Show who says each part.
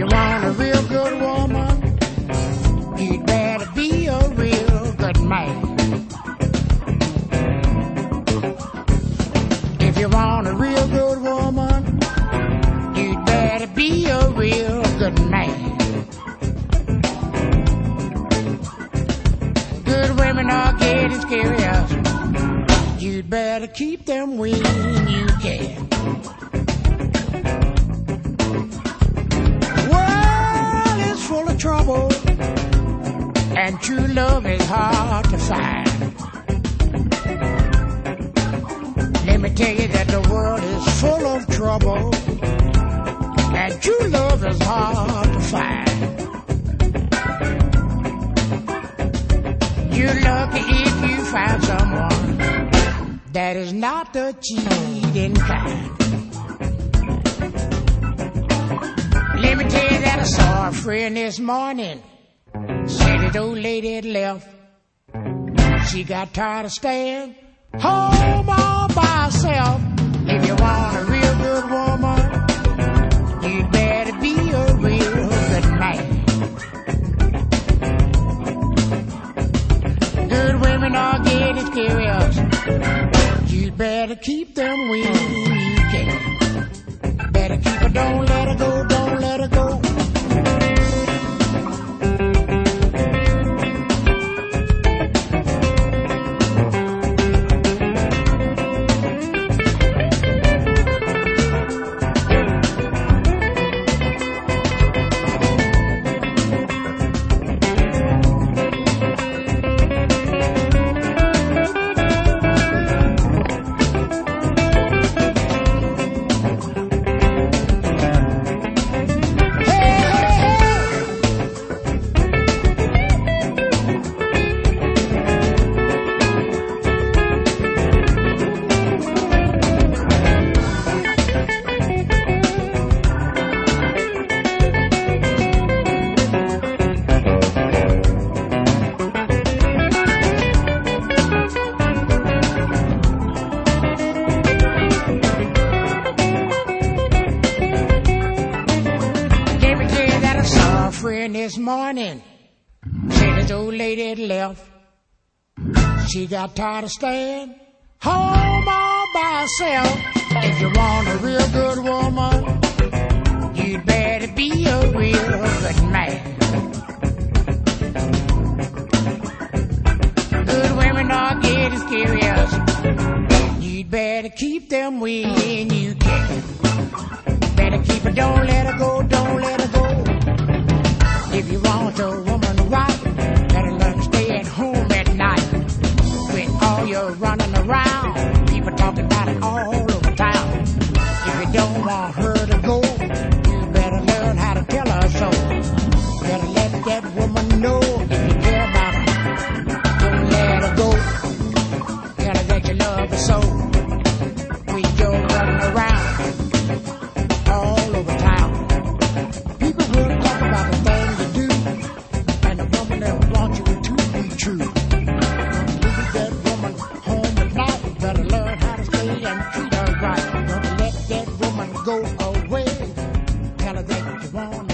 Speaker 1: you want a real good woman, you'd better be a real good man. If you want a real good woman, you'd better be a real good man. Good women are getting curious. You'd better keep them when you can. World is full of trouble, and true love is hard to find. Let me tell you that the world is full of trouble, and true love is hard to find. You're lucky if you find someone that is not the cheating kind. Let me tell you that I saw a friend this morning. Said that old lady had left. She got tired of staying home all by herself. If you want a real good woman, you'd better be a real good man. Good women are getting curious. You'd better keep them when you can. Better keep her, don't let her go, don't let her go. Friend this morning said this old lady had left. She got tired of staying home all by herself. If you want a real good woman, you'd better be a real good man. Good women are getting curious. You'd better keep them when you can. Better keep her, don't let her go, don't let her go. If you want a woman right, better learn to stay at home at night. When all you're running around, people talking about it all over town. If you don't want her to go, you better learn how to tell her so. Better let that woman know if you care about her. Don't let her go. Tell her that you love her so. When you're running around all over town, people will talk about the things true. Leave that woman home at night. Better learn how to stay and treat her right. Don't let that woman go away. Tell her that you want